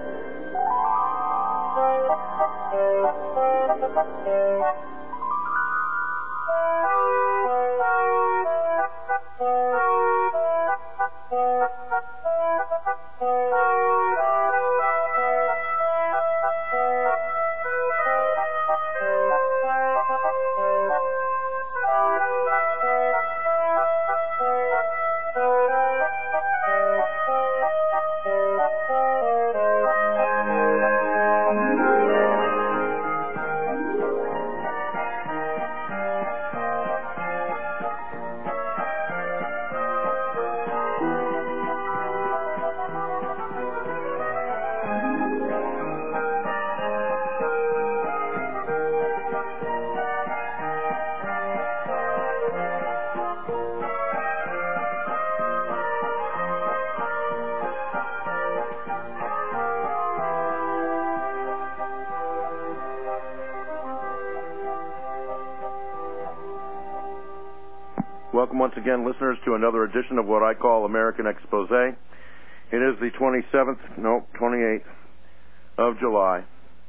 Welcome once again, listeners, to another edition of what I call American Expose. It is the 28th of July,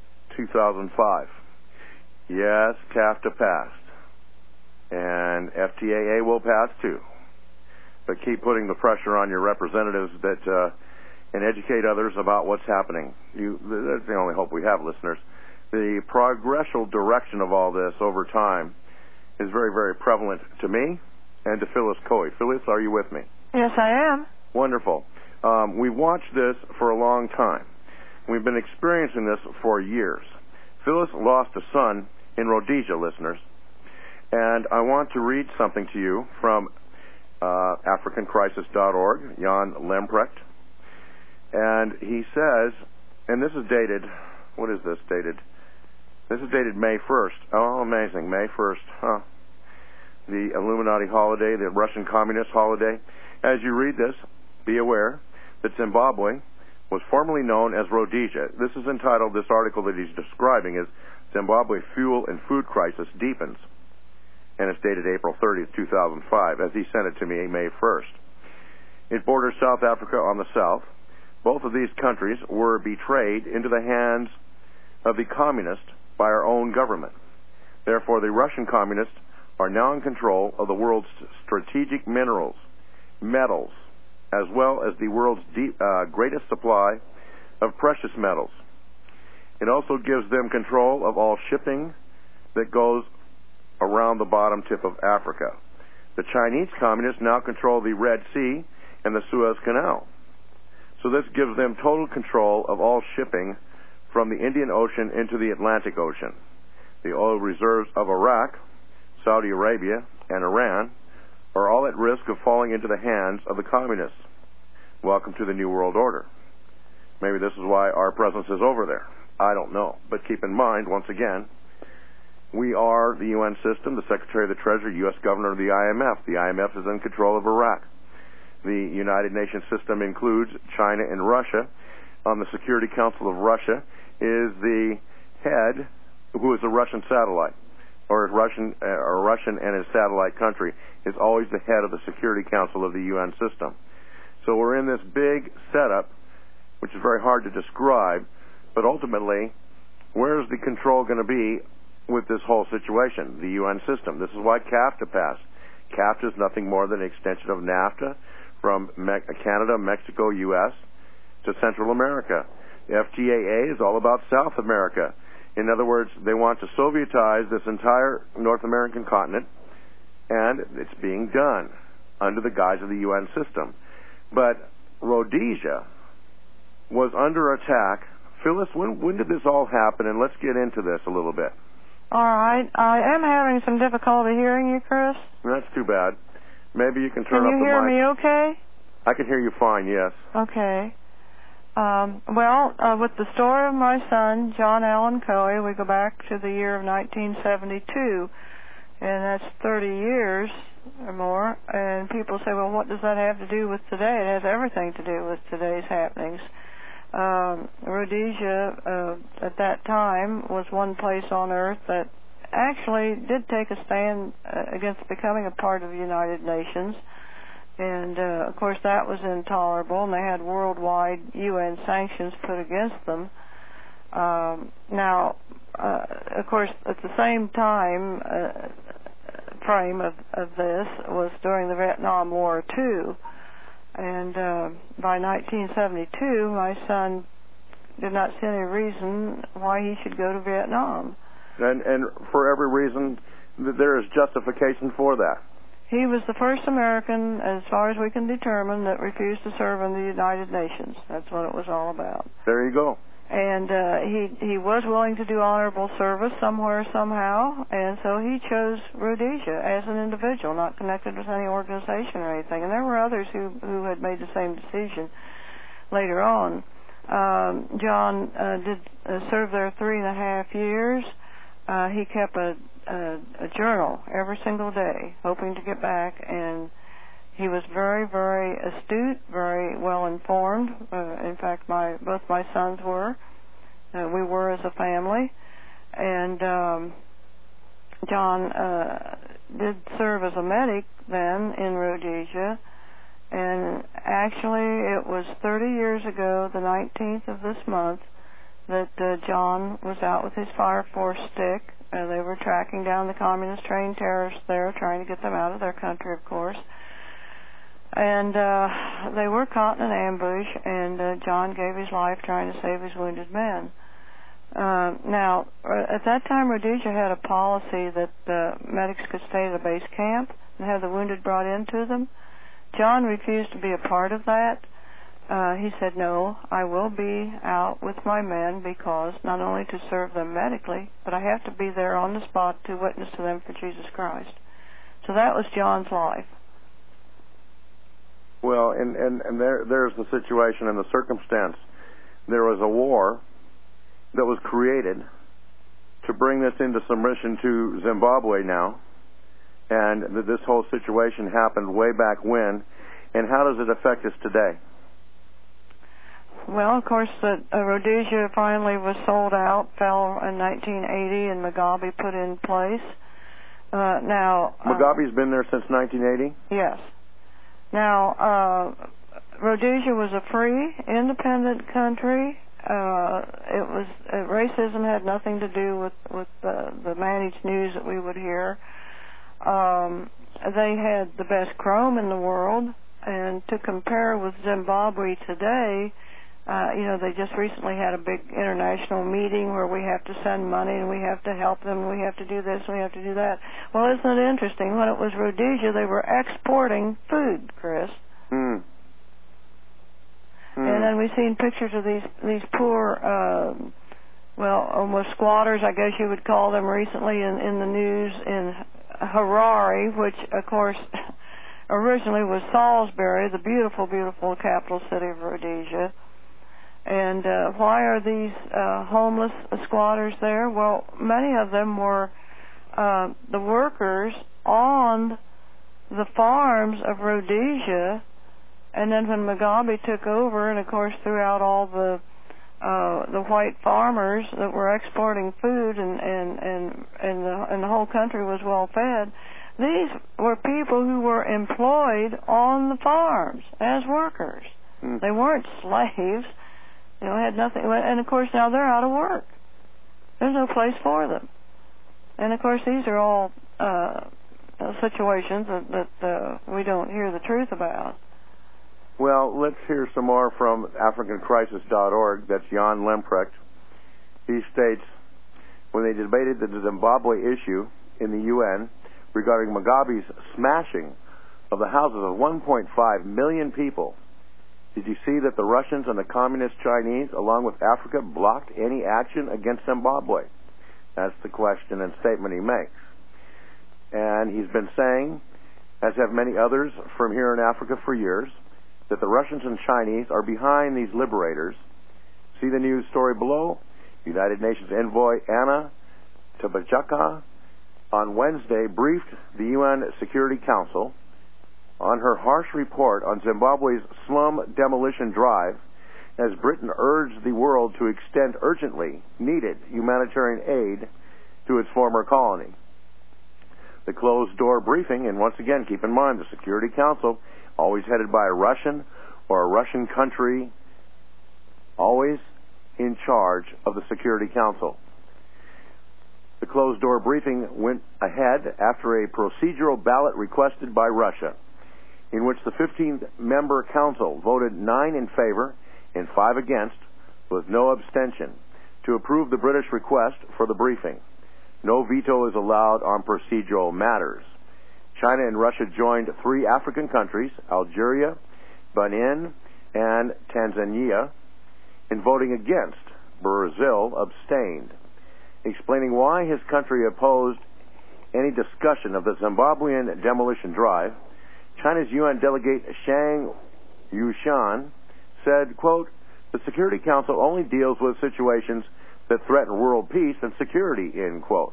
2005. Yes, CAFTA passed. And FTAA will pass too. But keep putting the pressure on your representatives and educate others about what's happening. That's the only hope we have, listeners. The progressive direction of all this over time is very, very prevalent to me and to Phyllis Coy. Phyllis, are you with me? Yes, I am. Wonderful. We've watched this for a long time. We've been experiencing this for years. Phyllis lost a son in Rhodesia, listeners, and I want to read something to you from AfricanCrisis.org, Jan Lemprecht, and he says, and this is dated, what is this dated? This is dated May 1st. Oh, amazing, May 1st, huh? The Illuminati holiday, the Russian Communist holiday. As you read this, be aware that Zimbabwe was formerly known as Rhodesia. This is entitled, this article that he's describing is Zimbabwe Fuel and Food Crisis Deepens. And it's dated April 30th, 2005, as he sent it to me May 1st. It borders South Africa on the south. Both of these countries were betrayed into the hands of the communists by our own government. Therefore, the Russian communists are now in control of the world's strategic minerals, metals, as well as the world's greatest supply of precious metals. It also gives them control of all shipping that goes around the bottom tip of Africa. The Chinese communists now control the Red Sea and the Suez Canal. So this gives them total control of all shipping from the Indian Ocean into the Atlantic Ocean. The oil reserves of Iraq, Saudi Arabia, and Iran are all at risk of falling into the hands of the communists. Welcome to the New World Order. Maybe this is why our presence is over there. I don't know. But keep in mind, once again, we are the UN system, the Secretary of the Treasury, U.S. Governor of the IMF. The IMF is in control of Iraq. The United Nations system includes China and Russia. On the Security Council of Russia is the head, who is a Russian satellite. Or Russian and his satellite country is always the head of the Security Council of the UN system. So we're in this big setup, which is very hard to describe, but ultimately, where's the control going to be with this whole situation? The UN system. This is why CAFTA passed. CAFTA is nothing more than an extension of NAFTA from Canada, Mexico, U.S. to Central America. The FTAA is all about South America. In other words, they want to Sovietize this entire North American continent, and it's being done under the guise of the UN system. But Rhodesia was under attack. Phyllis, when did this all happen? And let's get into this a little bit. All right. I am having some difficulty hearing you, Chris. That's too bad. Maybe you can turn up the mic. Can you hear me okay? I can hear you fine, yes. Okay. With the story of my son, John Allen Coy, we go back to the year of 1972, and that's 30 years or more, and people say, well, what does that have to do with today? It has everything to do with today's happenings. Rhodesia, at that time, was one place on earth that actually did take a stand against becoming a part of the United Nations. And, of course, that was intolerable, and they had worldwide UN sanctions put against them. Now, of course, at the same time frame of this was during the Vietnam War, too. And by 1972, my son did not see any reason why he should go to Vietnam. And for every reason, there is justification for that. He was the first American, as far as we can determine, that refused to serve in the United Nations. That's what it was all about. There you go. And he was willing to do honorable service somewhere, somehow, and so he chose Rhodesia as an individual, not connected with any organization or anything. And there were others who had made the same decision later on. John did serve there 3.5 years. He kept a journal every single day, hoping to get back, and he was very, very astute, very well informed. In fact, both my sons were. We were as a family. And John did serve as a medic then in Rhodesia. And actually, it was 30 years ago, the 19th of this month, that John was out with his Fire Force stick. They were tracking down the communist-trained terrorists there, trying to get them out of their country, of course. And they were caught in an ambush, and John gave his life trying to save his wounded men. Now, at that time, Rhodesia had a policy that medics could stay at a base camp and have the wounded brought in to them. John refused to be a part of that. He said, no, I will be out with my men because not only to serve them medically, but I have to be there on the spot to witness to them for Jesus Christ. So that was John's life. Well, and there's the situation and the circumstance. There was a war that was created to bring this into submission to Zimbabwe now, and this whole situation happened way back when, and how does it affect us today? Well, of course, Rhodesia finally was sold out, fell in 1980, and Mugabe put in place. Mugabe's been there since 1980? Yes. Now, Rhodesia was a free, independent country. Racism had nothing to do with the managed news that we would hear. They had the best chrome in the world, and to compare with Zimbabwe today, they just recently had a big international meeting where we have to send money and we have to help them and we have to do this and we have to do that. Well, isn't it interesting? When it was Rhodesia, they were exporting food, Chris. And then we've seen pictures of these poor, almost squatters, I guess you would call them, recently in the news in Harare, which, of course, originally was Salisbury, the beautiful, beautiful capital city of Rhodesia. And why are these homeless squatters there? Well, many of them were the workers on the farms of Rhodesia, and then when Mugabe took over, and of course threw out all the white farmers that were exporting food, and the whole country was well fed, these were people who were employed on the farms as workers. They weren't slaves. Had nothing, and of course now they're out of work. There's no place for them. And of course these are all situations that we don't hear the truth about. Well, let's hear some more from AfricanCrisis.org. That's Jan Lemprecht. He states, when they debated the Zimbabwe issue in the UN regarding Mugabe's smashing of the houses of 1.5 million people, did you see that the Russians and the Communist Chinese, along with Africa, blocked any action against Zimbabwe? That's the question and statement he makes. And he's been saying, as have many others from here in Africa for years, that the Russians and Chinese are behind these liberators. See the news story below. United Nations envoy Anna Tibajaka on Wednesday briefed the UN Security Council on her harsh report on Zimbabwe's slum demolition drive, as Britain urged the world to extend urgently needed humanitarian aid to its former colony. The closed-door briefing, and once again, keep in mind, the Security Council always headed by a Russian or a Russian country, always in charge of the Security Council. The closed-door briefing went ahead after a procedural ballot requested by Russia, in which the 15-member council voted 9 in favor and 5 against, with no abstention, to approve the British request for the briefing. No veto is allowed on procedural matters. China and Russia joined 3 African countries, Algeria, Benin, and Tanzania, in voting against. Brazil abstained. Explaining why his country opposed any discussion of the Zimbabwean demolition drive, China's UN delegate Shang Yushan said, quote, "The Security Council only deals with situations that threaten world peace and security," end quote.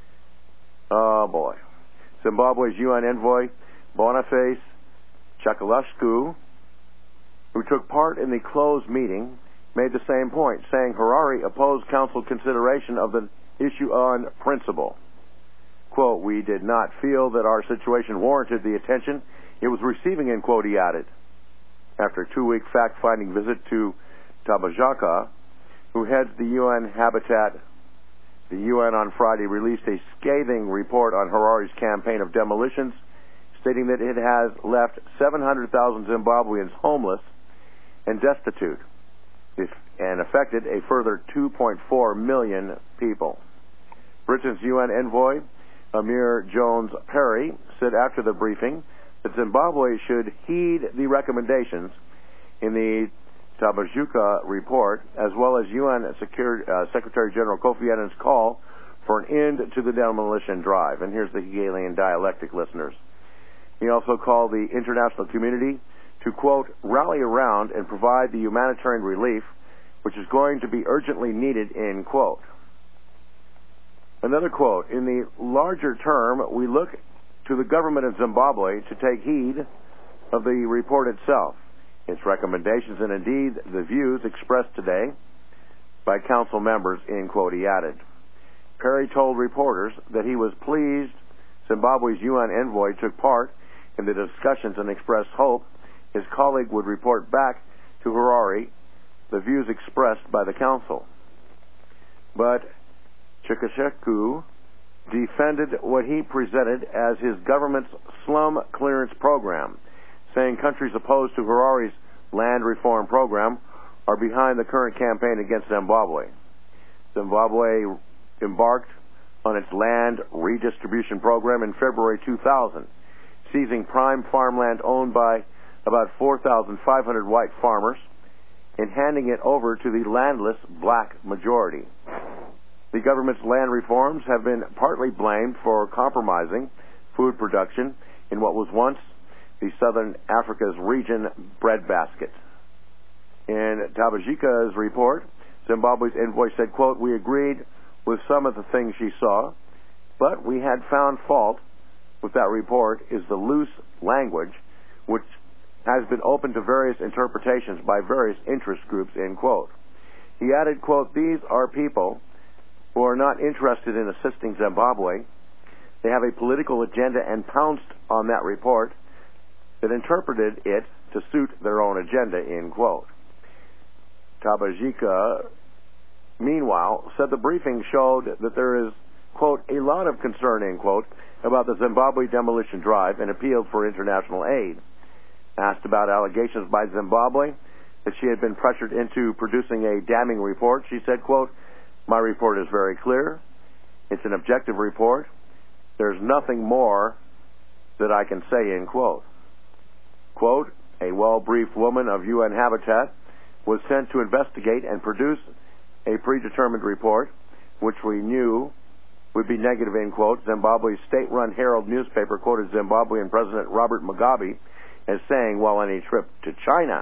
Oh boy. Zimbabwe's UN envoy Boniface Chakalasku, who took part in the closed meeting, made the same point, saying Harare opposed council consideration of the issue on principle. Quote, "We did not feel that our situation warranted the attention it was receiving," end quote, he added. After a 2-week fact-finding visit to Tabajaka, who heads the UN Habitat, the UN on Friday released a scathing report on Harare's campaign of demolitions, stating that it has left 700,000 Zimbabweans homeless and destitute, and affected a further 2.4 million people. Britain's UN envoy, Amir Jones Perry, said after the briefing that Zimbabwe should heed the recommendations in the Tabajuka report, as well as UN Secretary General Kofi Annan's call for an end to the demolition drive. And here's the Hegelian dialectic, listeners. He also called the international community to, quote, "rally around and provide the humanitarian relief which is going to be urgently needed," end quote. Another quote, "In the larger term, we look to the government of Zimbabwe to take heed of the report itself, its recommendations, and indeed the views expressed today by council members," end quote, he added. Perry told reporters that he was pleased Zimbabwe's UN envoy took part in the discussions and expressed hope his colleague would report back to Harare the views expressed by the council. But Chikasheko defended what he presented as his government's slum clearance program, saying countries opposed to Harare's land reform program are behind the current campaign against Zimbabwe. Zimbabwe embarked on its land redistribution program in February 2000, seizing prime farmland owned by about 4,500 white farmers and handing it over to the landless black majority. The government's land reforms have been partly blamed for compromising food production in what was once the Southern Africa's region breadbasket. In Tabajika's report, Zimbabwe's envoy said, quote, "We agreed with some of the things she saw, but we had found fault with that report is the loose language which has been open to various interpretations by various interest groups," end quote. He added, quote, "These are people who are not interested in assisting Zimbabwe. They have a political agenda and pounced on that report that interpreted it to suit their own agenda," end quote. Tabajika, meanwhile, said the briefing showed that there is, quote, "a lot of concern," end quote, about the Zimbabwe demolition drive and appealed for international aid. Asked about allegations by Zimbabwe that she had been pressured into producing a damning report, she said, quote, "My report is very clear. It's an objective report. There's nothing more that I can say," end quote. Quote, "A well-briefed woman of UN Habitat was sent to investigate and produce a predetermined report, which we knew would be negative," end quote. Zimbabwe's state-run Herald newspaper quoted Zimbabwean President Robert Mugabe as saying while on a trip to China,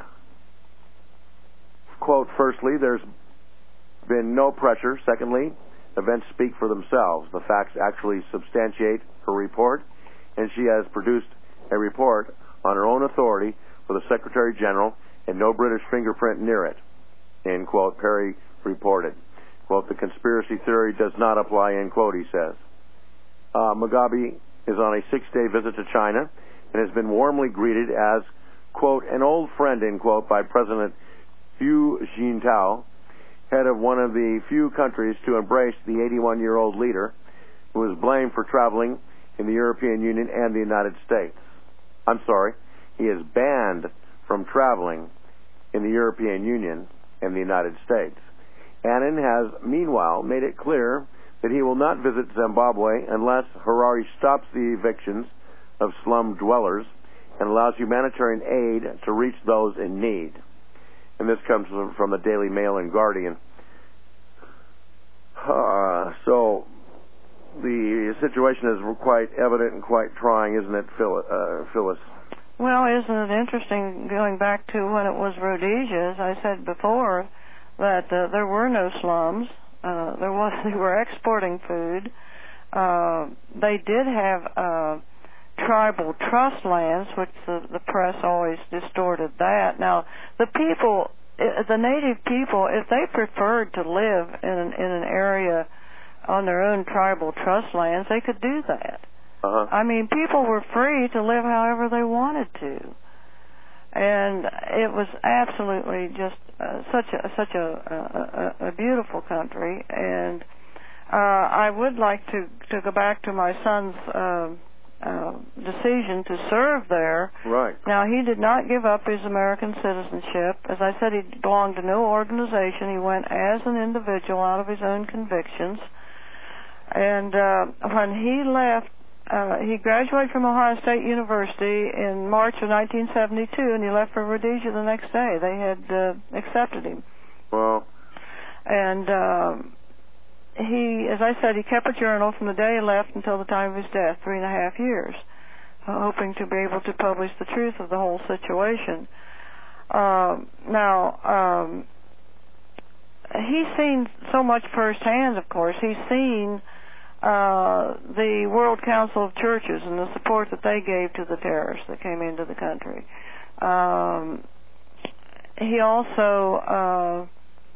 quote, "Firstly, there's been no pressure. Secondly, events speak for themselves. The facts actually substantiate her report, and she has produced a report on her own authority for the Secretary General and no British fingerprint near it," end quote, Perry reported. Quote, "The conspiracy theory does not apply," end quote, he says. Mugabe is on a 6-day visit to China and has been warmly greeted as quote, an old friend, end quote, by President Hu Jintao, head of one of the few countries to embrace the 81-year-old leader who was blamed for traveling in the European Union and the United States. I'm sorry, he is banned from traveling in the European Union and the United States. Annan has, meanwhile, made it clear that he will not visit Zimbabwe unless Harare stops the evictions of slum dwellers and allows humanitarian aid to reach those in need. And this comes from the Daily Mail and Guardian. So the situation is quite evident and quite trying, isn't it, Phyllis? Well, isn't it interesting, going back to when it was Rhodesia, as I said before, that there were no slums. They were exporting food. They did have tribal trust lands, which the press always distorted that. Now, the people, the native people, if they preferred to live in an area on their own tribal trust lands, they could do that. I mean, people were free to live however they wanted to, and it was absolutely just such a beautiful country. And I would like to go back to my son's decision to serve there. Right. Now, he did not give up his American citizenship. As I said, he belonged to no organization. He went as an individual out of his own convictions. And when he left, he graduated from Ohio State University in March of 1972, and he left for Rhodesia the next day. They had accepted him. Well. And he, as I said, he kept a journal from the day he left until the time of his death, 3.5 years, hoping to be able to publish the truth of the whole situation. Now, he's seen so much firsthand, of course. He's seen the World Council of Churches and the support that they gave to the terrorists that came into the country. He also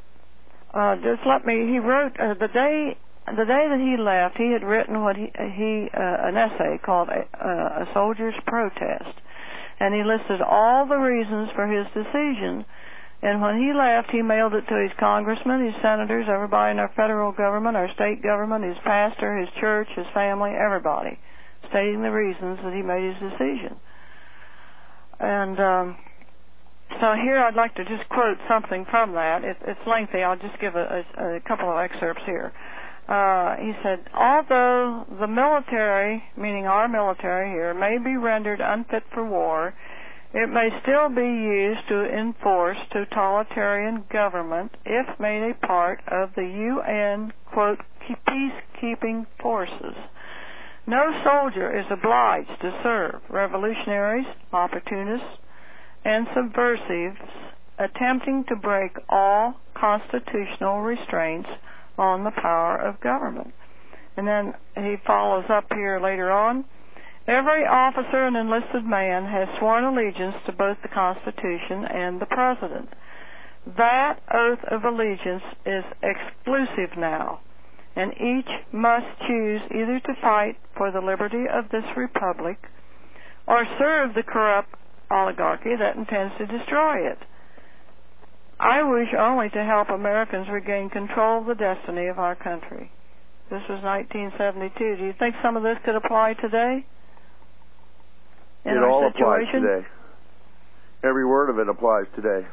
he wrote the day that he left, he had written an essay called A Soldier's Protest, and he listed all the reasons for his decision. And when he left, he mailed it to his congressmen, his senators, everybody in our federal government, our state government, his pastor, his church, his family, everybody, stating the reasons that he made his decision. And so here I'd like to just quote something from that. It's lengthy. I'll just give a couple of excerpts here. He said, although the military, meaning our military here, may be rendered unfit for war, it may still be used to enforce totalitarian government if made a part of the UN, quote, peacekeeping forces. No soldier is obliged to serve revolutionaries, opportunists, and subversives attempting to break all constitutional restraints on the power of government. And then he follows up here later on. Every officer and enlisted man has sworn allegiance to both the Constitution and the President. That oath of allegiance is exclusive now, and each must choose either to fight for the liberty of this republic or serve the corrupt oligarchy that intends to destroy it. I wish only to help Americans regain control of the destiny of our country. This was 1972. Do you think some of this could apply today? It all applies today. Every word of it applies today.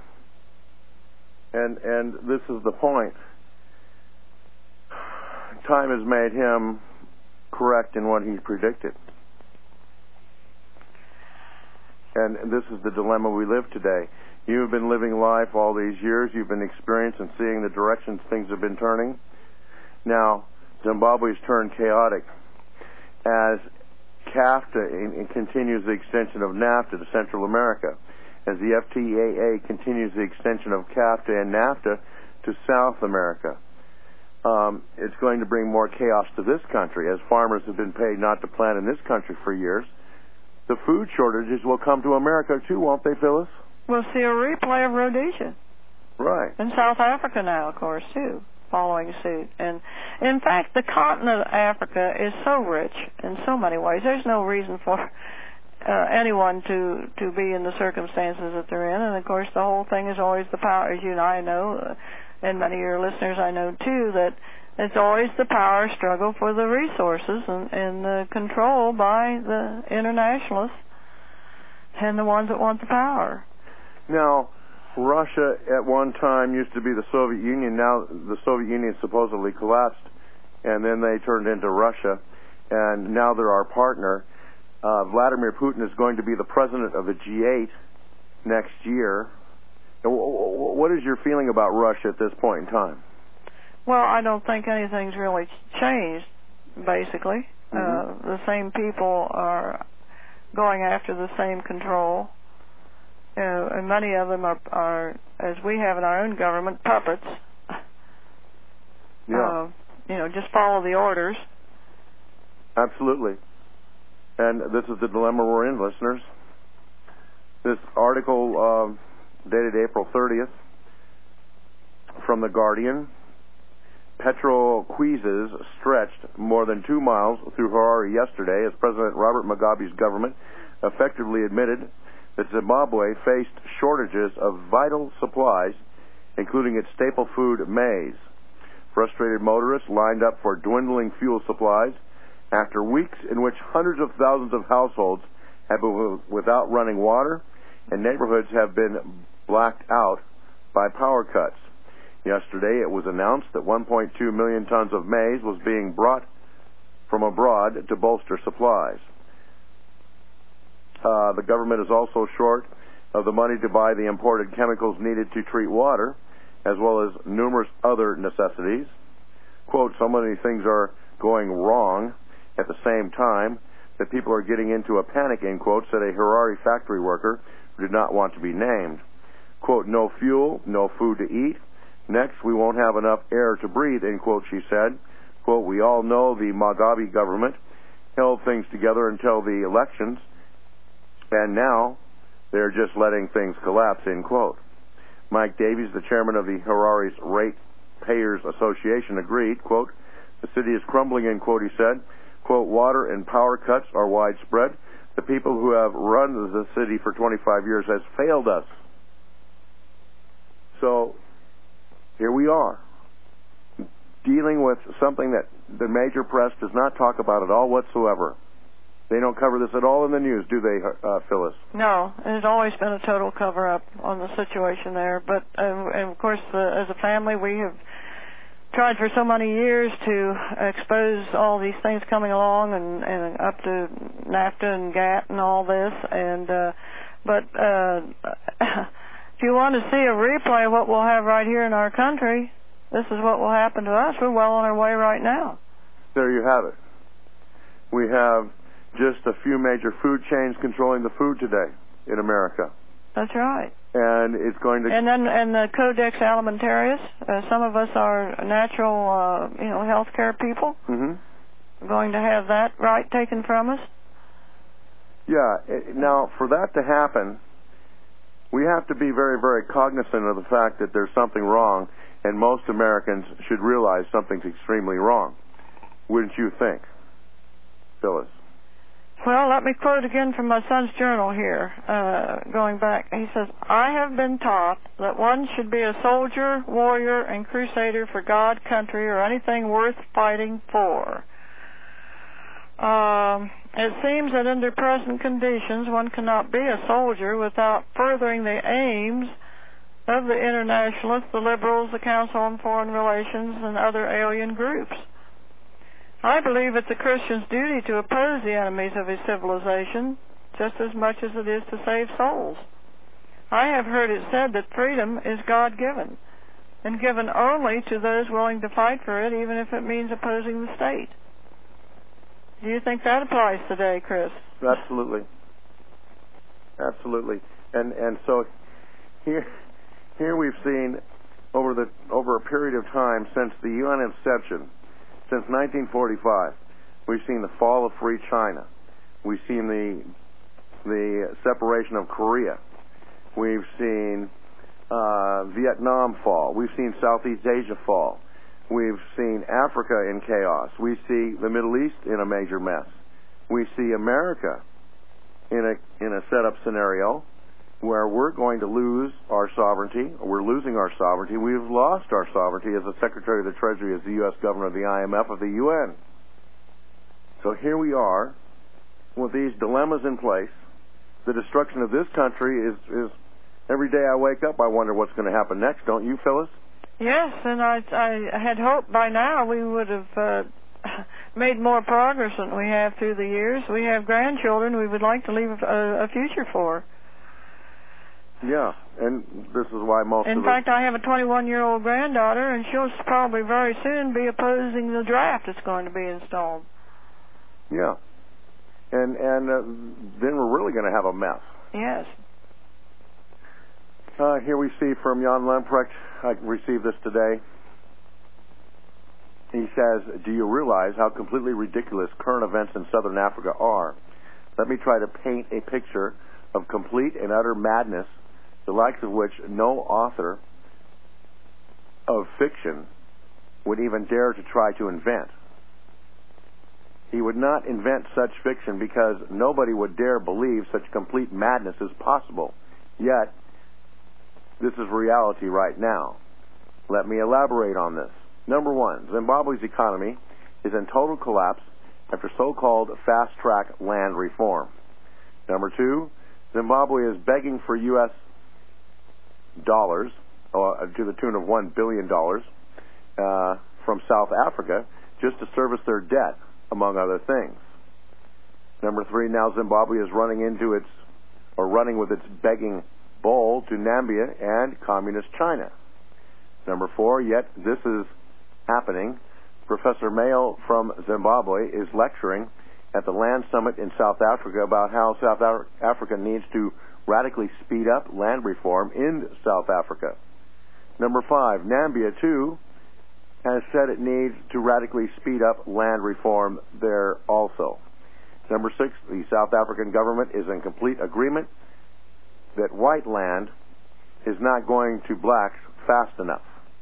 And this is the point. Time has made him correct in what he predicted. And this is the dilemma we live today. You have been living life all these years. You've been experiencing and seeing the directions things have been turning. Now, Zimbabwe's turned chaotic as CAFTA continues the extension of NAFTA to Central America, as the FTAA continues the extension of CAFTA and NAFTA to South America. It's going to bring more chaos to this country, as farmers have been paid not to plant in this country for years. The food shortages will come to America too, won't they, Phyllis? We'll see a replay of Rhodesia. Right. And South Africa now, of course, too, following suit. And in fact, the continent of Africa is so rich in so many ways. There's no reason for anyone to be in the circumstances that they're in. And of course, the whole thing is always the power, as you and I know, and many of your listeners I know too, that it's always the power struggle for the resources and the control by the internationalists and the ones that want the power. Now, Russia at one time used to be the Soviet Union. Now the Soviet Union supposedly collapsed, and then they turned into Russia, and now they're our partner. Vladimir Putin is going to be the president of the G8 next year. What is your feeling about Russia at this point in time? Well, I don't think anything's really changed, basically. The same people are going after the same control. And many of them are, as we have in our own government, puppets. Yeah. Just follow the orders. Absolutely. And this is the dilemma we're in, listeners. This article dated April 30th from The Guardian. Petrol quizzes stretched more than 2 miles through Harare yesterday as President Robert Mugabe's government effectively admitted that Zimbabwe faced shortages of vital supplies, including its staple food, maize. Frustrated motorists lined up for dwindling fuel supplies after weeks in which hundreds of thousands of households have been without running water and neighborhoods have been blacked out by power cuts. Yesterday, it was announced that 1.2 million tons of maize was being brought from abroad to bolster supplies. The government is also short of the money to buy the imported chemicals needed to treat water, as well as numerous other necessities. Quote, so many things are going wrong at the same time that people are getting into a panic, end quote, said a Harare factory worker who did not want to be named. Quote, no fuel, no food to eat. Next, we won't have enough air to breathe, end quote, she said. Quote, we all know the Mugabe government held things together until the elections, and now they're just letting things collapse, end quote. Mike Davies, the chairman of the Harare's Ratepayers Association, agreed, quote, the city is crumbling, end quote, he said. Quote, water and power cuts are widespread. The people who have run the city for 25 years has failed us. So, here we are, dealing with something that the major press does not talk about at all whatsoever. They don't cover this at all in the news, do they, Phyllis? No, it's always been a total cover-up on the situation there. But, and of course, as a family, we have tried for so many years to expose all these things coming along and up to NAFTA and GATT and all this. And but if you want to see a replay of what we'll have right here in our country, this is what will happen to us. We're well on our way right now. There you have it. We have just a few major food chains controlling the food today in America. That's right. And it's going to... And the Codex Alimentarius, some of us are natural, healthcare people. Mm-hmm. We're going to have that right taken from us. Yeah. Now, for that to happen, we have to be very, very cognizant of the fact that there's something wrong, and most Americans should realize something's extremely wrong. Wouldn't you think, Phyllis? Well, let me quote again from my son's journal here, going back. He says, I have been taught that one should be a soldier, warrior, and crusader for God, country, or anything worth fighting for. It seems that under present conditions, one cannot be a soldier without furthering the aims of the internationalists, the liberals, the Council on Foreign Relations, and other alien groups. I believe it's a Christian's duty to oppose the enemies of his civilization just as much as it is to save souls. I have heard it said that freedom is God-given and given only to those willing to fight for it, even if it means opposing the state. Do you think that applies today, Chris? Absolutely. Absolutely. And so here we've seen over a period of time since the UN inception, since 1945, we've seen the fall of free China. We've seen the separation of Korea. We've seen Vietnam fall. We've seen Southeast Asia fall. We've seen Africa in chaos. We see the Middle East in a major mess. We see America in a setup scenario where we're going to lose our sovereignty, or we're losing our sovereignty. We've lost our sovereignty as the Secretary of the Treasury, as the U.S. Governor of the IMF, of the UN. So here we are with these dilemmas in place. The destruction of this country is every day I wake up, I wonder what's going to happen next. Don't you, Phyllis? Yes, and I had hoped by now we would have made more progress than we have through the years. We have grandchildren we would like to leave a future for. Yeah, and this is why In fact, I have a 21-year-old granddaughter, and she'll probably very soon be opposing the draft that's going to be installed. Yeah, and then we're really going to have a mess. Yes. Here we see from Jan Lamprecht, I received this today. He says, do you realize how completely ridiculous current events in southern Africa are? Let me try to paint a picture of complete and utter madness, the likes of which no author of fiction would even dare to try to invent. He would not invent such fiction because nobody would dare believe such complete madness is possible. Yet, this is reality right now. Let me elaborate on this. Number one, Zimbabwe's economy is in total collapse after so-called fast-track land reform. Number two, Zimbabwe is begging for U.S. dollars to the tune of $1 billion from South Africa just to service their debt, among other things. Number three, now Zimbabwe is running with its begging bowl to Namibia and communist China. Number four, yet this is happening. Professor Mayo from Zimbabwe is lecturing at the Land Summit in South Africa about how South Africa needs to radically speed up land reform in South Africa. Number five, Namibia, too, has said it needs to radically speed up land reform there also. Number six, the South African government is in complete agreement that white land is not going to blacks fast enough.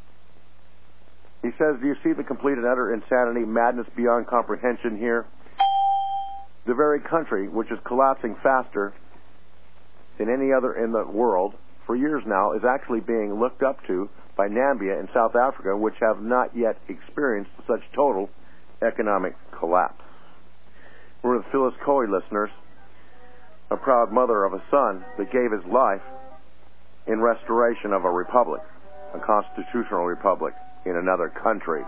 He says, do you see the complete and utter insanity, madness beyond comprehension here? The very country which is collapsing faster than any other in the world for years now is actually being looked up to by Namibia and South Africa, which have not yet experienced such total economic collapse. We're the Phyllis Coe listeners, a proud mother of a son that gave his life in restoration of a republic, a constitutional republic in another country.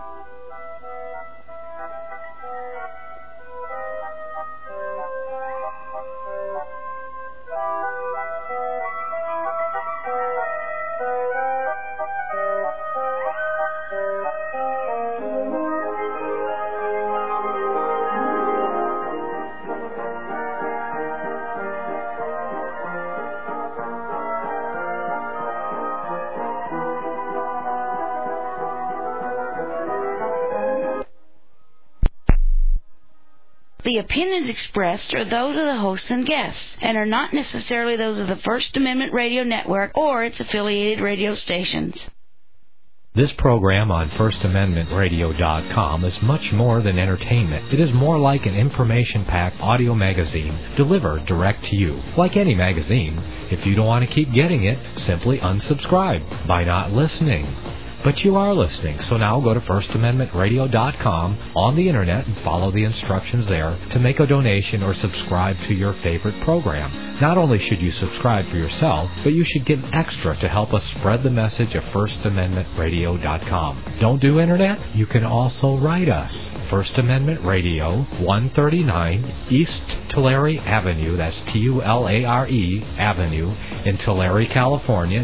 The opinions expressed are those of the hosts and guests, and are not necessarily those of the First Amendment Radio Network or its affiliated radio stations. This program on FirstAmendmentRadio.com is much more than entertainment. It is more like an information-packed audio magazine delivered direct to you. Like any magazine, if you don't want to keep getting it, simply unsubscribe by not listening. But you are listening, so now go to FirstAmendmentRadio.com on the Internet and follow the instructions there to make a donation or subscribe to your favorite program. Not only should you subscribe for yourself, but you should give extra to help us spread the message of FirstAmendmentRadio.com. Don't do Internet? You can also write us. First Amendment Radio, 139 East Tulare Avenue, that's Tulare Avenue, in Tulare, California,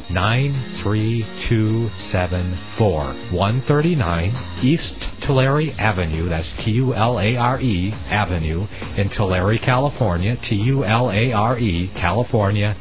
93274. 139 East Tulare Avenue, that's Tulare Avenue, in Tulare, California, Tulare, California,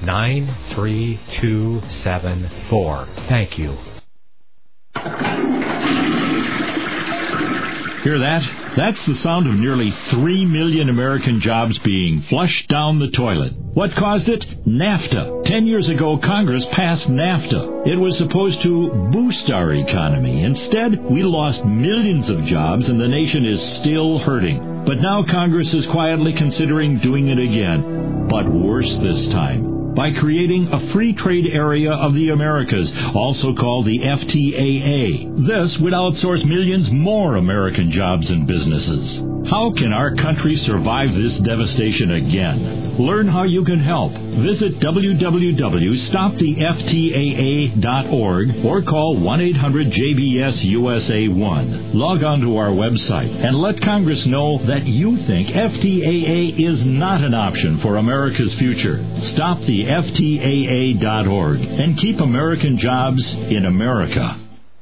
93274. Thank you. Hear that? That's the sound of nearly 3 million American jobs being flushed down the toilet. What caused it? NAFTA. 10 years ago, Congress passed NAFTA. It was supposed to boost our economy. Instead, we lost millions of jobs and the nation is still hurting. But now Congress is quietly considering doing it again. But worse this time, by creating a free trade area of the Americas, also called the FTAA. This would outsource millions more American jobs and businesses. How can our country survive this devastation again? Learn how you can help. Visit www.stoptheftaa.org or call 1-800-JBS-USA-1. Log on to our website and let Congress know that you think FTAA is not an option for America's future. StopTheFTAA.org and keep American jobs in America.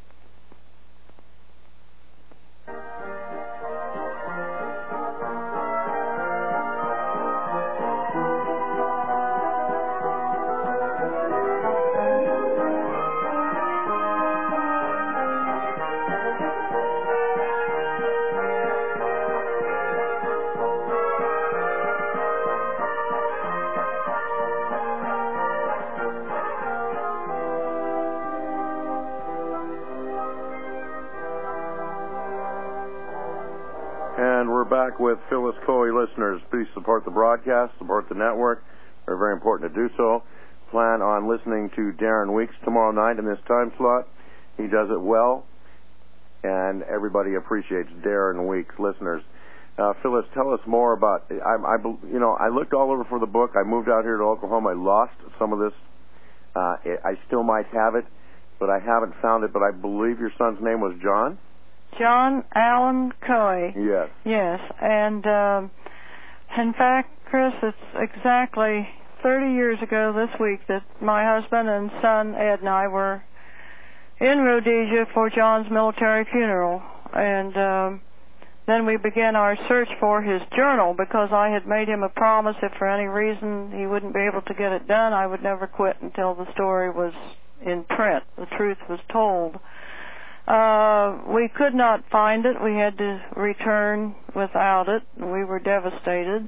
With Phyllis Coe listeners, please support the broadcast, support the network. They're very important to do so. Plan on listening to Darren Weeks tomorrow night in this time slot. He does it well, and everybody appreciates Darren Weeks listeners. Phyllis, tell us more about. I looked all over for the book. I moved out here to Oklahoma. I lost some of this. I still might have it, but I haven't found it. But I believe your son's name was John. John Allen Coe. Yes. Yes, and in fact, Chris, it's exactly 30 years ago this week that my husband and son Ed and I were in Rhodesia for John's military funeral, and then we began our search for his journal because I had made him a promise if for any reason he wouldn't be able to get it done, I would never quit until the story was in print, the truth was told. We could not find it. We had to return without it. We were devastated.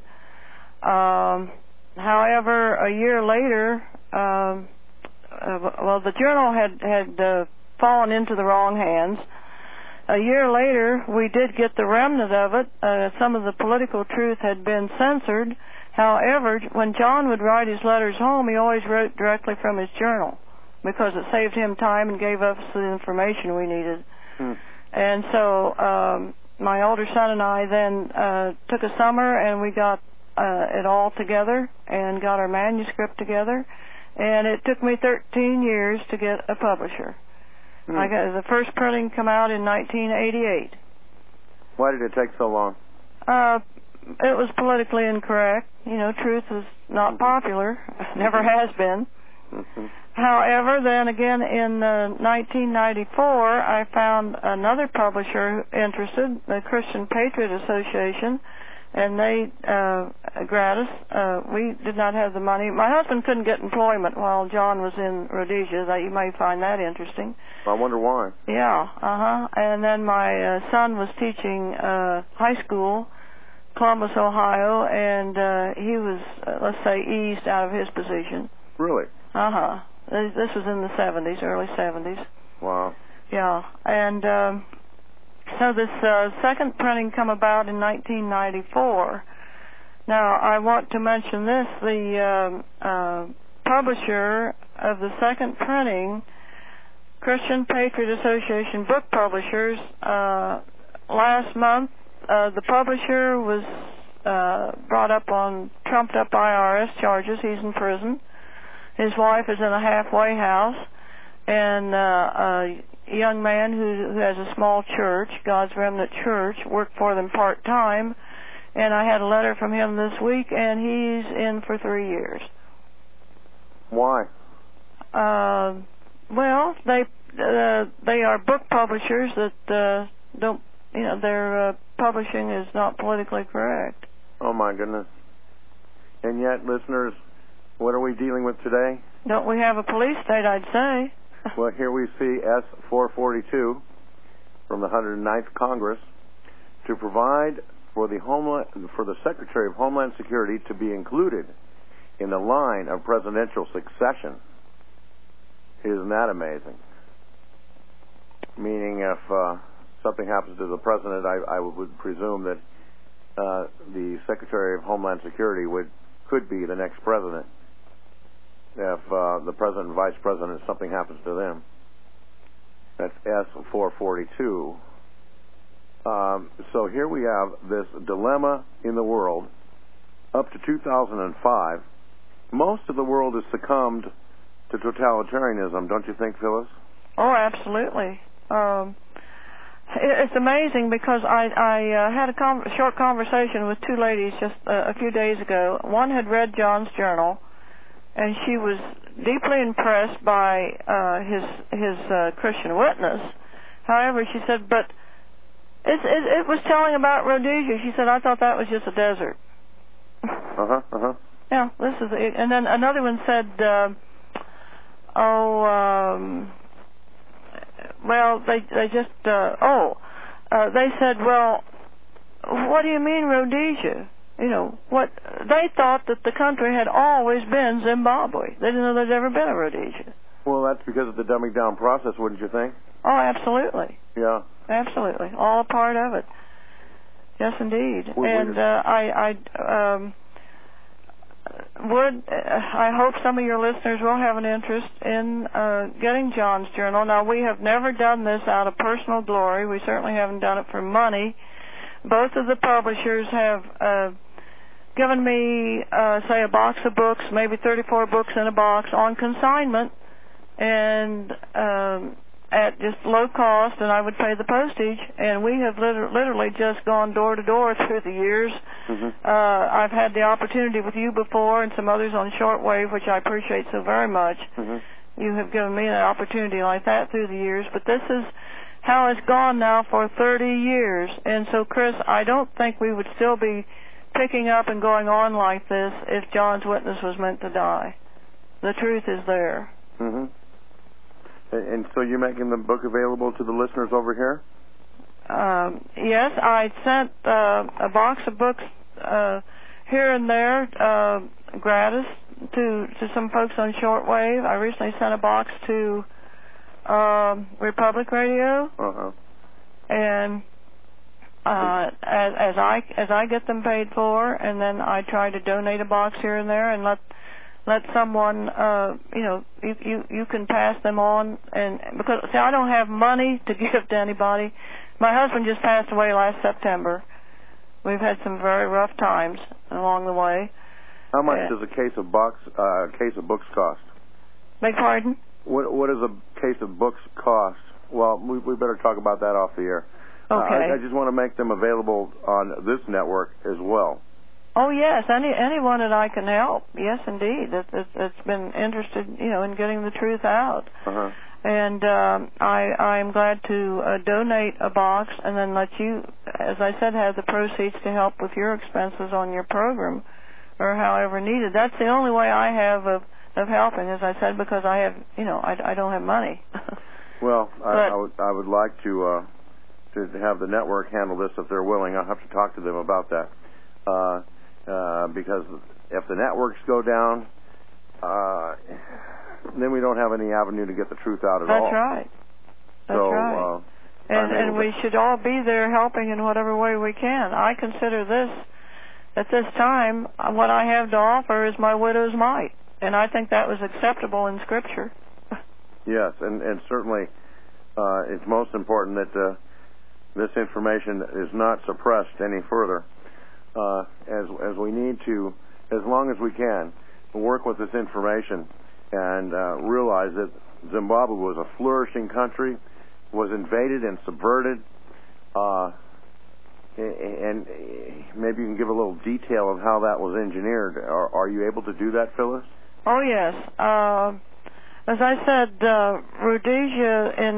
However, a year later, the journal had fallen into the wrong hands. A year later, we did get the remnant of it. Some of the political truth had been censored. However, when John would write his letters home, he always wrote directly from his journal, because it saved him time and gave us the information we needed. And so my older son and I then took a summer and we got it all together and got our manuscript together. And it took me 13 years to get a publisher. I got the first printing come out in 1988. Why did it take so long? It was politically incorrect. Truth is not popular. Never has been. However, then again in 1994, I found another publisher interested, the Christian Patriot Association, and they gratis. We did not have the money. My husband couldn't get employment while John was in Rhodesia. You may find that interesting. I wonder why. Yeah, And then my son was teaching high school, Columbus, Ohio, and he was, let's say, eased out of his position. Really? This was in the 70s, early 70s. Wow. Yeah, and so this second printing come about in 1994. Now, I want to mention this. The publisher of the second printing, Christian Patriot Association Book Publishers, last month, the publisher was trumped up IRS charges. He's in prison. His wife is in a halfway house, and a young man who has a small church, God's Remnant Church, worked for them part-time, and I had a letter from him this week, and he's in for 3 years. Why? Well, they are book publishers that don't, their publishing is not politically correct. Oh, my goodness. And yet, listeners, what are we dealing with today? Don't we have a police state, I'd say. Well, here we see S-442 from the 109th Congress. to provide for the Secretary of Homeland Security to be included in the line of presidential succession. Isn't that amazing? Meaning, if something happens to the president, I would presume that the Secretary of Homeland Security could be the next president if the president and vice president, if something happens to them. That's S-442. So here we have this dilemma in the world. Up to 2005, most of the world has succumbed to totalitarianism, don't you think, Phyllis? Oh, absolutely. It's amazing because I had a short conversation with two ladies just a few days ago. One had read John's journal, and she was deeply impressed by his Christian witness. However, she said, but it was telling about Rhodesia. She said, I thought that was just a desert. Yeah, this is it. And then another one said, well, they said, well, what do you mean Rhodesia? You know, what they thought that the country had always been Zimbabwe. They didn't know there'd ever been a Rhodesia. Well, that's because of the dumbing down process, wouldn't you think? Oh, absolutely. Yeah. Absolutely. All a part of it. Yes, indeed. I hope some of your listeners will have an interest in getting John's journal. Now, we have never done this out of personal glory. We certainly haven't done it for money. Both of the publishers have given me, say, a box of books, maybe 34 books in a box, on consignment, and at just low cost, and I would pay the postage. And we have literally just gone door to door through the years. I've had the opportunity with you before and some others on shortwave, which I appreciate so very much. You have given me an opportunity like that through the years. But this is how it's gone now for 30 years. And so, Chris, I don't think we would still be picking up and going on like this if John's witness was meant to die. The truth is there. And so you're making the book available to the listeners over here? Yes, I sent a box of books here and there gratis to some folks on shortwave. I recently sent a box to Republic Radio, and as I get them paid for, and then I try to donate a box here and there, and let someone, you can pass them on. And because, see, I don't have money to give to anybody. My husband just passed away last September. We've had some very rough times along the way. How much does a case of books cost? Beg pardon? What does a case of books cost? Well, we better talk about that off the air. Okay. I just want to make them available on this network as well. Oh, yes, anyone that I can help. Yes, indeed. That's been interested, in getting the truth out. And I'm glad to donate a box and then let you, as I said, have the proceeds to help with your expenses on your program or however needed. That's the only way I have of helping, as I said, because I have, I don't have money. Well, I would like to have the network handle this if they're willing. I'll have to talk to them about that. Because if the networks go down, then we don't have any avenue to get the truth out at all. That's right. That's right. And we should all be there helping in whatever way we can. I consider this, at this time, what I have to offer is my widow's mite. And I think that was acceptable in Scripture. Yes, and certainly it's most important that this information is not suppressed any further. As we need to, as long as we can, work with this information and realize that Zimbabwe was a flourishing country, was invaded and subverted, and maybe you can give a little detail of how that was engineered. Are you able to do that, Phyllis? Oh, yes. As I said, Rhodesia in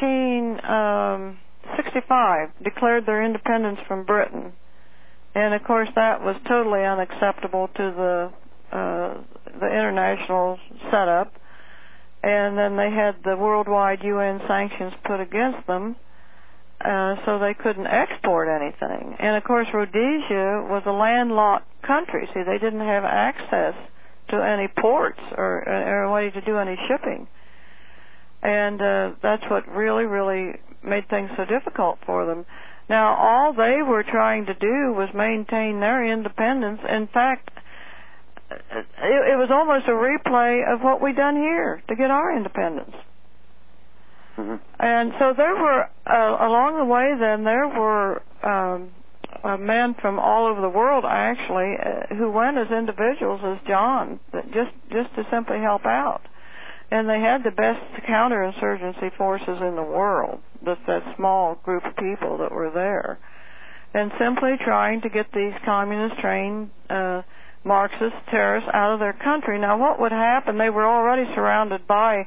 1965 declared their independence from Britain. And, of course, that was totally unacceptable to the international setup. And then they had the worldwide UN sanctions put against them. so they couldn't export anything. And, of course, Rhodesia was a landlocked country. See, they didn't have access to any ports or a way to do any shipping. And that's what really, really made things so difficult for them. Now, all they were trying to do was maintain their independence. In fact, it was almost a replay of what we'd done here to get our independence. Mm-hmm. And so there were, along the way then, there were men from all over the world, actually, who went as individuals, as John, just to simply help out. And they had the best counterinsurgency forces in the world, just that small group of people that were there, and simply trying to get these communist-trained Marxist terrorists out of their country. Now, what would happen? They were already surrounded by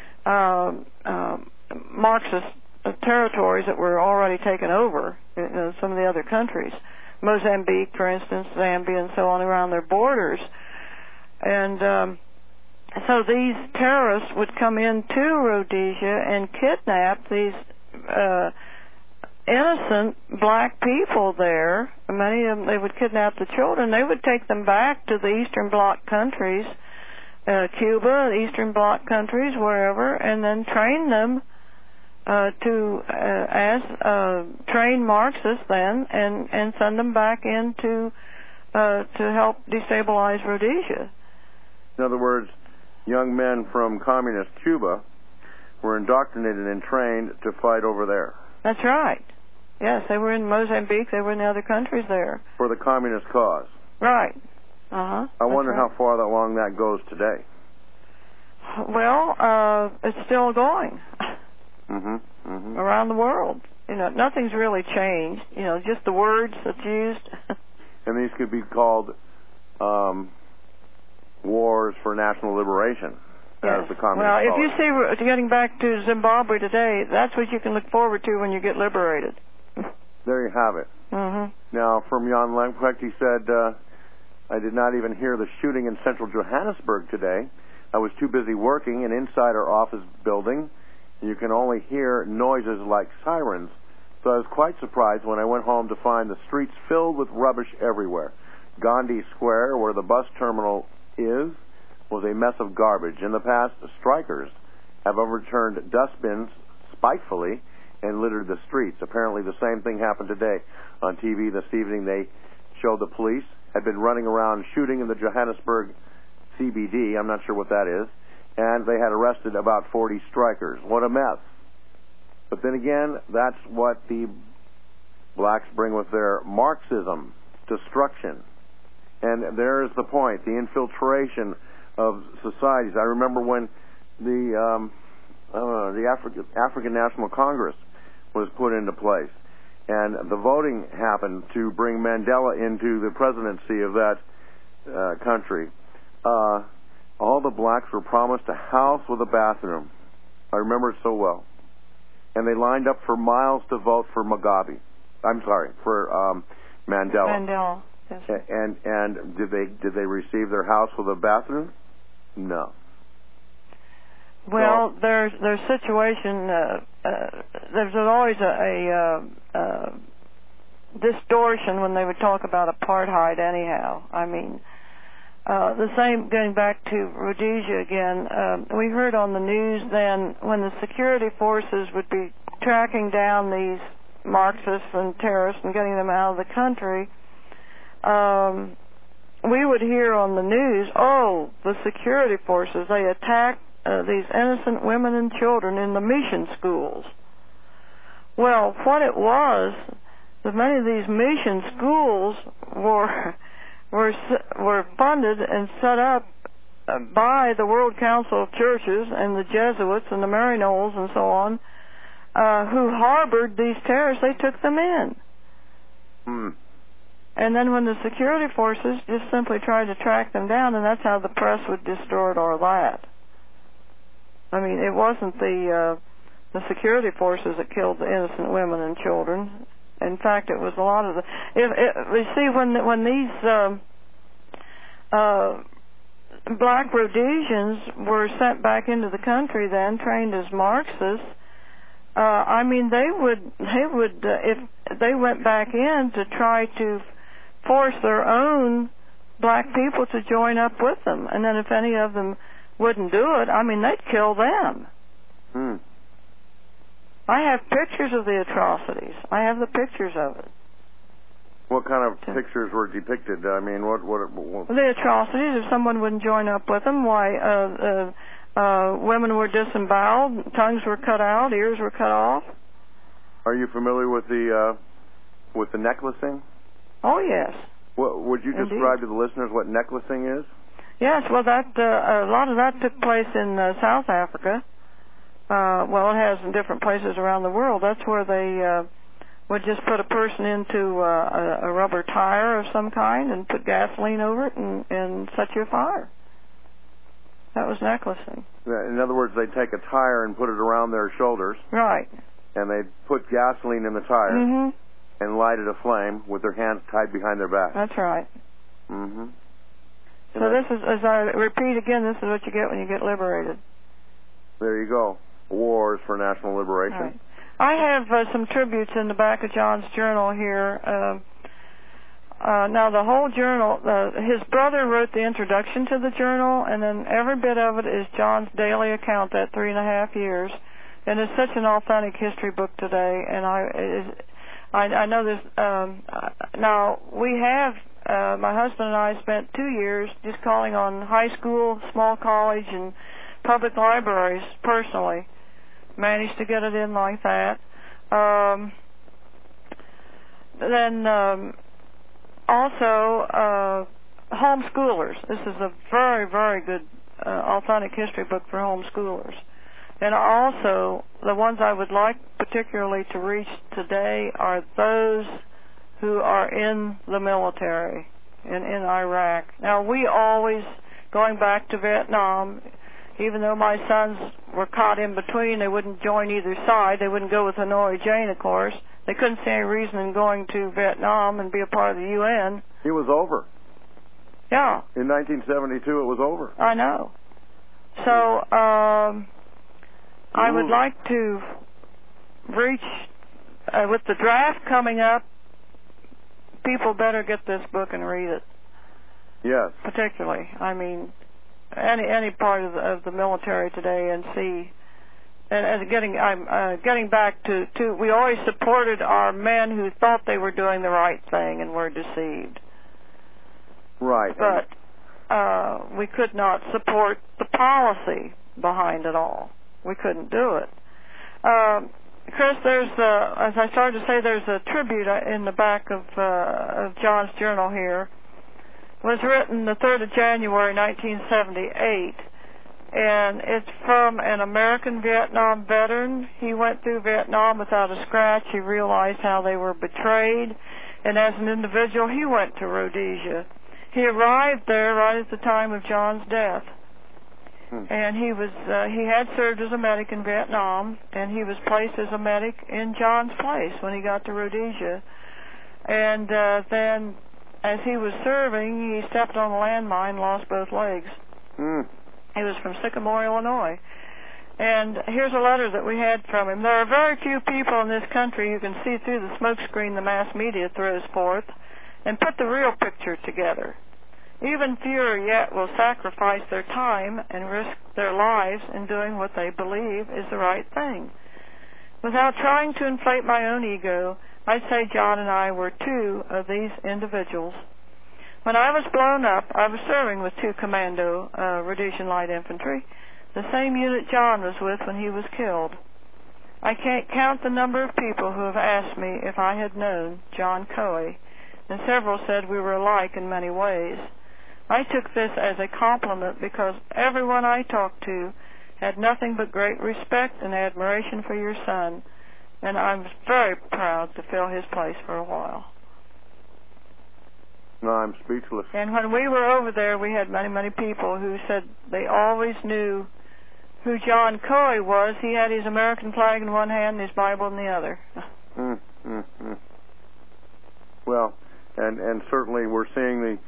Marxist territories that were already taken over in some of the other countries. Mozambique, for instance, Zambia, and so on around their borders. And so these terrorists would come into Rhodesia and kidnap these innocent black people there. Many of them, they would kidnap the children. They would take them back to the Eastern Bloc countries, Cuba, the Eastern Bloc countries, wherever, and then train them as trained Marxists then, and send them back in to help destabilize Rhodesia. In other words, young men from communist Cuba were indoctrinated and trained to fight over there. That's right. Yes, they were in Mozambique. They were in the other countries there. For the communist cause. Right. Uh-huh. I wonder how far along that goes today. Well, it's still going. Mm-hmm. Mm-hmm. Around the world. Nothing's really changed. Just the words that's used. And these could be called wars for national liberation, yes. As the communists Well, if call you it. see, getting back to Zimbabwe today, that's what you can look forward to when you get liberated. There you have it. Mm-hmm. Now, from Jan Lamprecht, he said, I did not even hear the shooting in central Johannesburg today. I was too busy working, and inside our office building, you can only hear noises like sirens. So I was quite surprised when I went home to find the streets filled with rubbish everywhere. Gandhi Square, where the bus terminal is, was a mess of garbage. In the past, strikers have overturned dustbins spitefully and littered the streets. Apparently the same thing happened today. On TV this evening, they showed the police had been running around shooting in the Johannesburg CBD. I'm not sure what that is. And they had arrested about 40 strikers. What a mess. But then again, that's what the blacks bring with their Marxism, destruction. And there's the point, the infiltration of societies. I remember when the African National Congress was put into place, and the voting happened to bring Mandela into the presidency of that country. All the blacks were promised a house with a bathroom. I remember it so well. And they lined up for miles to vote for Mugabe. I'm sorry, for Mandela. Mandela. Yes. And did they receive their house with a bathroom? No. Well, their situation. There's always a distortion when they would talk about apartheid. Anyhow, I mean, the same. Going back to Rhodesia again, we heard on the news then when the security forces would be tracking down these Marxists and terrorists and getting them out of the country. We would hear on the news, the security forces, they attacked these innocent women and children in the mission schools. Well, what it was, that many of these mission schools were funded and set up by the World Council of Churches and the Jesuits and the Maryknolls and so on, who harbored these terrorists. They took them in. And then when the security forces just simply tried to track them down, and that's how the press would distort all that. I mean, it wasn't the security forces that killed the innocent women and children. In fact, it was a lot of the... You see, when these black Rhodesians were sent back into the country then, trained as Marxists, I mean, they would if they went back in to try to force their own black people to join up with them, and then if any of them wouldn't do it, I mean, they'd kill them. I have pictures of the atrocities. I have the pictures of it. What kind of pictures were depicted? I mean, what? The atrocities. If someone wouldn't join up with them, why? Women were disemboweled, tongues were cut out, ears were cut off. Are you familiar with the necklacing? Oh yes. Would you describe to the listeners what necklacing is? Yes. Well, that a lot of that took place in South Africa. Well, it has in different places around the world. That's where they would just put a person into a rubber tire of some kind and put gasoline over it and set you afire. That was necklacing. In other words, they'd take a tire and put it around their shoulders. Right. And they'd put gasoline in the tire and light it aflame with their hands tied behind their back. That's right. So this is, as I repeat again, this is what you get when you get liberated. There you go. Wars for national liberation. Right. I have some tributes in the back of John's journal here. Now, the whole journal, his brother wrote the introduction to the journal, and then every bit of it is John's daily account, that 3.5 years. And it's such an authentic history book today, and I know this. Now, we have, my husband and I spent 2 years just calling on high school, small college, and public libraries personally. Managed to get it in like that. Then also homeschoolers. This is a very, very good authentic history book for homeschoolers. And also the ones I would like particularly to reach today are those who are in the military in Iraq. Now, we always, going back to Vietnam, even though my sons were caught in between, they wouldn't join either side. They wouldn't go with Hanoi Jane, of course. They couldn't see any reason in going to Vietnam and be a part of the UN. It was over. Yeah. In 1972, it was over. I know. So I would like to reach, with the draft coming up, people better get this book and read it. Yes. Particularly. I mean, any part of the military today, and see, and getting back to we always supported our men who thought they were doing the right thing and were deceived. Right. But we could not support the policy behind it all. We couldn't do it. Chris, there's as I started to say, there's a tribute in the back of John's journal here. It was written the 3rd of January, 1978, and it's from an American Vietnam veteran. He went through Vietnam without a scratch. He realized how they were betrayed, and as an individual, he went to Rhodesia. He arrived there right at the time of John's death, and he had served as a medic in Vietnam, and he was placed as a medic in John's place when he got to Rhodesia, and then as he was serving, he stepped on a landmine, lost both legs. He was from Sycamore, Illinois. And here's a letter that we had from him. There are very few people in this country who can see through the smokescreen the mass media throws forth and put the real picture together. Even fewer yet will sacrifice their time and risk their lives in doing what they believe is the right thing. Without trying to inflate my own ego, I'd say John and I were two of these individuals. When I was blown up, I was serving with 2 Commando Rhodesian Light Infantry, the same unit John was with when he was killed. I can't count the number of people who have asked me if I had known John Coey, and several said we were alike in many ways. I took this as a compliment because everyone I talked to had nothing but great respect and admiration for your son, and I'm very proud to fill his place for a while. No, I'm speechless. And when we were over there, we had many, many people who said they always knew who John Coey was. He had his American flag in one hand and his Bible in the other. Well, and certainly we're seeing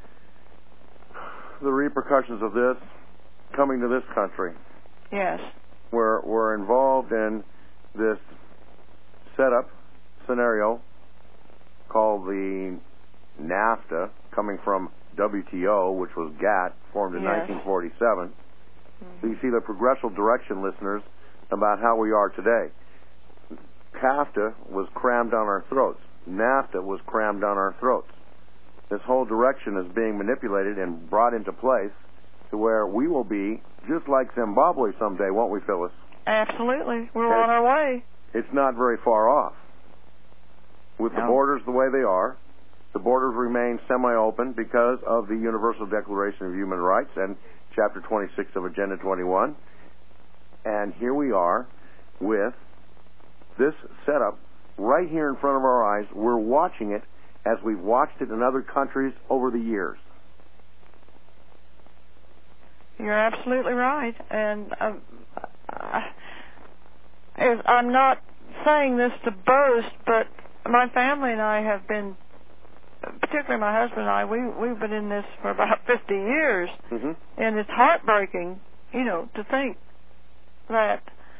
the repercussions of this coming to this country. Yes. We're involved in this setup scenario called the NAFTA, coming from WTO, which was GATT, formed in 1947. So you see the progressive direction, listeners, about how we are today. CAFTA was crammed down our throats. NAFTA was crammed down our throats. This whole direction is being manipulated and brought into place to where we will be just like Zimbabwe someday, won't we, Phyllis? Absolutely. We're on our way. It's not very far off. With the borders the way they are, the borders remain semi-open because of the Universal Declaration of Human Rights and Chapter 26 of Agenda 21. And here we are with this setup right here in front of our eyes. We're watching it as we've watched it in other countries over the years. You're absolutely right. And I'm not saying this to boast, but my family and I have been, particularly my husband and I, we've been in this for about 50 years. And it's heartbreaking, to think that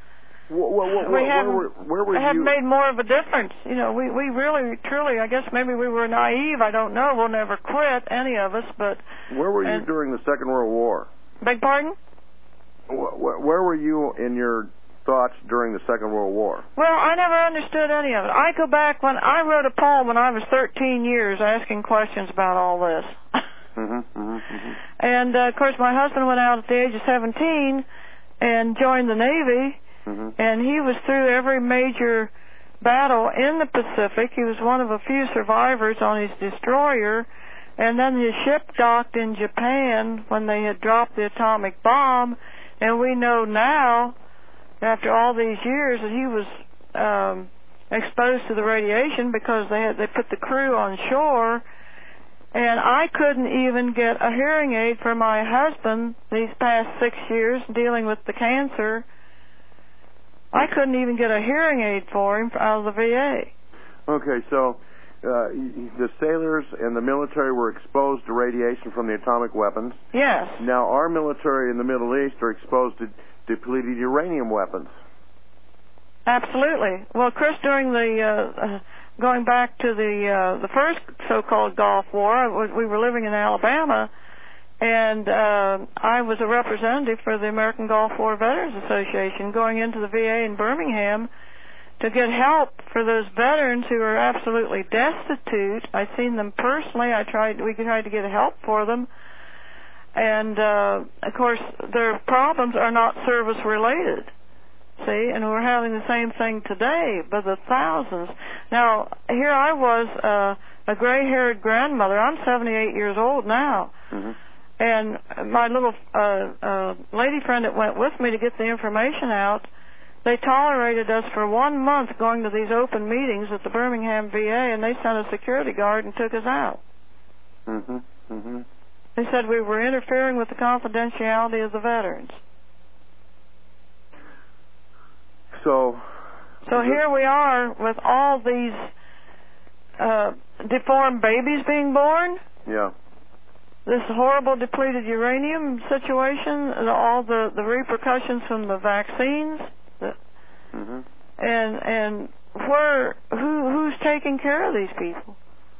we have made more of a difference. We really, truly, I guess maybe we were naive. I don't know. We'll never quit, any of us. But where were you during the Second World War? Beg pardon? Where were you in your thoughts during the Second World War? Well, I never understood any of it. I go back when I wrote a poem when I was 13 years asking questions about all this. And, of course, my husband went out at the age of 17 and joined the Navy, and he was through every major battle in the Pacific. He was one of a few survivors on his destroyer, and then his ship docked in Japan when they had dropped the atomic bomb, and we know now, after all these years, that he was exposed to the radiation because they put the crew on shore. And I couldn't even get a hearing aid for my husband these past 6 years dealing with the cancer. I couldn't even get a hearing aid for him out of the VA. Okay, so the sailors and the military were exposed to radiation from the atomic weapons. Yes. Now our military in the Middle East are exposed to depleted uranium weapons. Absolutely. Well, Chris, during the going back to the first so-called Gulf War, we were living in Alabama, and I was a representative for the American Gulf War Veterans Association, going into the VA in Birmingham to get help for those veterans who are absolutely destitute. I've seen them personally. We tried to get help for them. And, of course, their problems are not service-related, see? And we're having the same thing today, but the thousands. Now, here I was, a gray-haired grandmother. I'm 78 years old now. And my little lady friend that went with me to get the information out, they tolerated us for 1 month going to these open meetings at the Birmingham VA, and they sent a security guard and took us out. They said we were interfering with the confidentiality of the veterans. So here we are with all these deformed babies being born. Yeah. This horrible depleted uranium situation, and all the repercussions from the vaccines. And who's taking care of these people?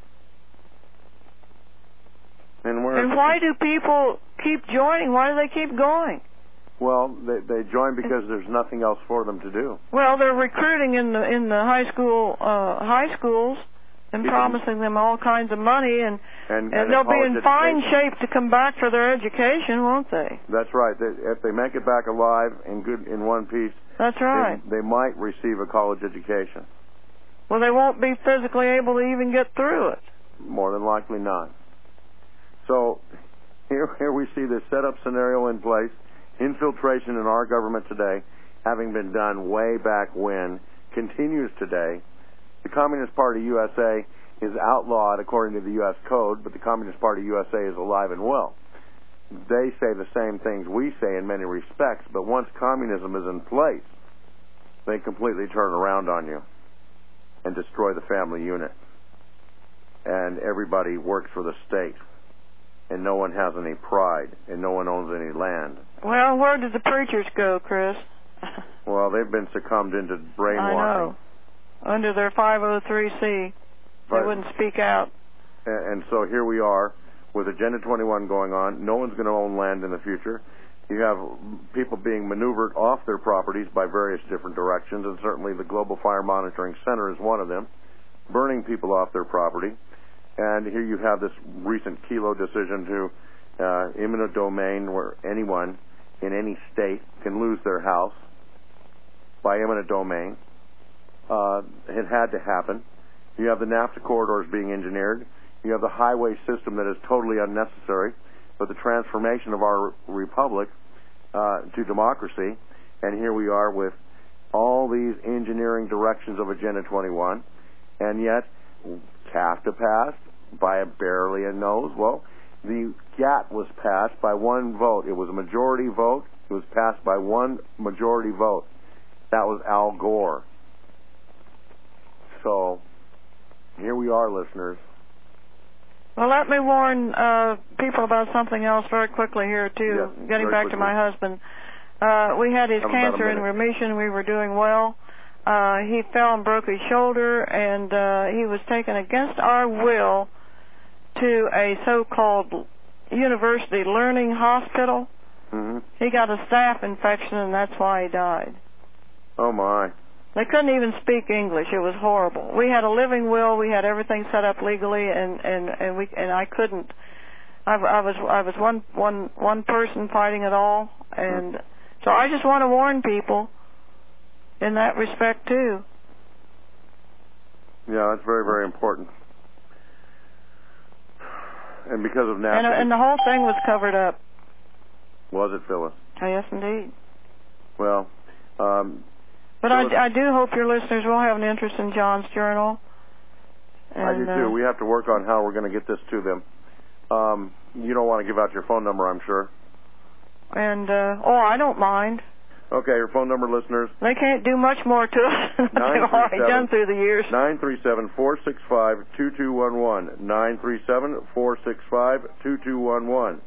And why do people keep joining? Why do they keep going? Well, they join because there's nothing else for them to do. Well, they're recruiting in the high schools and promising them all kinds of money, and they'll be in fine shape to come back for their education, won't they? That's right. If they make it back alive in one piece, that's right. They might receive a college education. Well, they won't be physically able to even get through it. More than likely not. So here we see this setup scenario in place. Infiltration in our government today, having been done way back when, continues today. The Communist Party USA is outlawed according to the U.S. Code, but the Communist Party USA is alive and well. They say the same things we say in many respects, but once communism is in place, they completely turn around on you and destroy the family unit. And everybody works for the state. And no one has any pride, and no one owns any land. Well, where did the preachers go, Chris? Well, they've been succumbed into brainwashing. I know. Under their 503C, they wouldn't speak out. And so here we are with Agenda 21 going on. No one's going to own land in the future. You have people being maneuvered off their properties by various different directions, and certainly the Global Fire Monitoring Center is one of them, burning people off their property. And here you have this recent Kelo decision to eminent domain, where anyone in any state can lose their house by eminent domain. It had to happen. You have the NAFTA corridors being engineered. You have the highway system that is totally unnecessary, but the transformation of our republic to democracy. And here we are with all these engineering directions of Agenda 21, and yet CAFTA passed by barely a nose. Well, the GATT was passed by one vote. It was a majority vote. It was passed by one majority vote. That was Al Gore. So here we are, listeners. Well, let me warn people about something else very quickly here, too. Yes, getting back to my husband. We had his cancer in remission. We were doing well. He fell and broke his shoulder, and he was taken against our will to a so-called university learning hospital. Mm-hmm. He got a staph infection, and that's why he died. Oh, my. They couldn't even speak English. It was horrible. We had a living will. We had everything set up legally, and I couldn't. I was one person fighting it all, and so I just want to warn people in that respect too. Yeah, that's very, very important. And because of NAFTA, and the whole thing was covered up. Was it, Phyllis? Oh, yes, indeed. Well. But I do hope your listeners will have an interest in John's journal. And, I do too. We have to work on how we're going to get this to them. You don't want to give out your phone number, I'm sure. And I don't mind. Okay, your phone number, listeners. They can't do much more to us than they've already done through the years. 937-465-2211. 937-465-2211.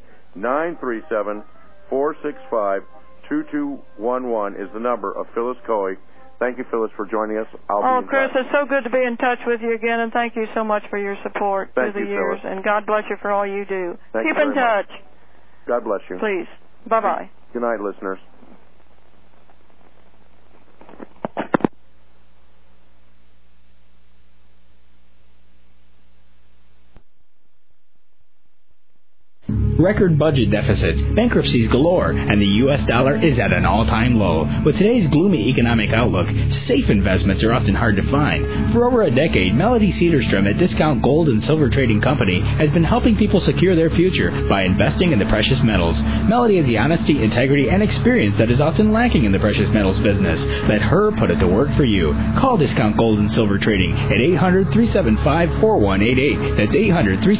937-465-2211 is the number of Phyllis Coe. Thank you, Phyllis, for joining us. Chris, it's so good to be in touch with you again, and thank you so much for your support through the years. Phyllis. And God bless you for all you do. Keep in touch. God bless you. Please. Bye-bye. Good night, listeners. Record budget deficits, bankruptcies galore, and the U.S. dollar is at an all-time low. With today's gloomy economic outlook, safe investments are often hard to find. For over a decade, Melody Cedarstrom at Discount Gold and Silver Trading Company has been helping people secure their future by investing in the precious metals. Melody has the honesty, integrity, and experience that is often lacking in the precious metals business. Let her put it to work for you. Call Discount Gold and Silver Trading at 800-375-4188. That's 800-375-4188.